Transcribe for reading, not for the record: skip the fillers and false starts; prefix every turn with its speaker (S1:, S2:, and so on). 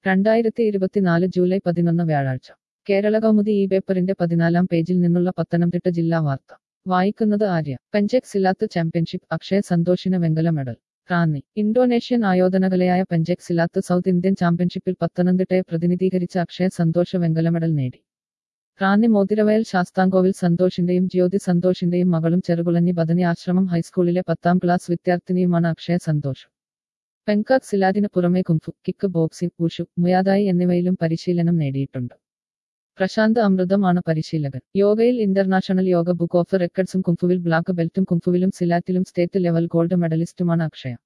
S1: 2024 July 11 വ്യാഴാഴ്ച കേരള കൗമുദി ഈ പേപ്പറിന്റെ 14-ാം പേജിൽ നിന്നുള്ള പത്തനംതിട്ട ജില്ലാ വാർത്ത വായിക്കുന്നത് Arya. Pencak Silat championship Akshay സന്തോഷിന് വെങ്കല മെഡൽ. റാന്നി. ഇന്തോനേഷ്യൻ ആയോധനകലയായ പെഞ്ചെക് സിലാത്ത് സൗത്ത് ഇന്ത്യൻ ചാമ്പ്യൻഷിപ്പിൽ പത്തനംതിട്ടയെ പ്രതിനിധീകരിച്ച അക്ഷയ് സന്തോഷ് വെങ്കല മെഡൽ നേടി. റാന്നി മോതിരവയൽ ശാസ്താംകോവിൽ സന്തോഷിന്റെയും ജ്യോതി സന്തോഷിന്റെയും മകളും ചെറുകുളഞ്ഞി ബദനി ആശ്രമം ഹൈസ്കൂളിലെ 10ാം ക്ലാസ് വിദ്യാർത്ഥിനിയുമാണ് അക്ഷയ് സന്തോഷ്. പെങ്കാക് സിലാറ്റിന് പുറമെ kung fu, kick boxing, wushu, muay thai എന്നിവയിലും പരിശീലനം നേടിയിട്ടുണ്ട്. പ്രശാന്ത് അമൃതം ആണ് പരിശീലകൻ. യോഗയിൽ ഇന്റർനാഷണൽ യോഗ ബുക്ക് ഓഫ് റെക്കോർഡ്സും കുംഫുവിൽ ബ്ലാക്ക് ബെൽറ്റും കുംഫുവിലും സിലാറ്റിലും സ്റ്റേറ്റ് ലെവൽ ഗോൾഡ് മെഡലിസ്റ്റുമാണ് അക്ഷയ.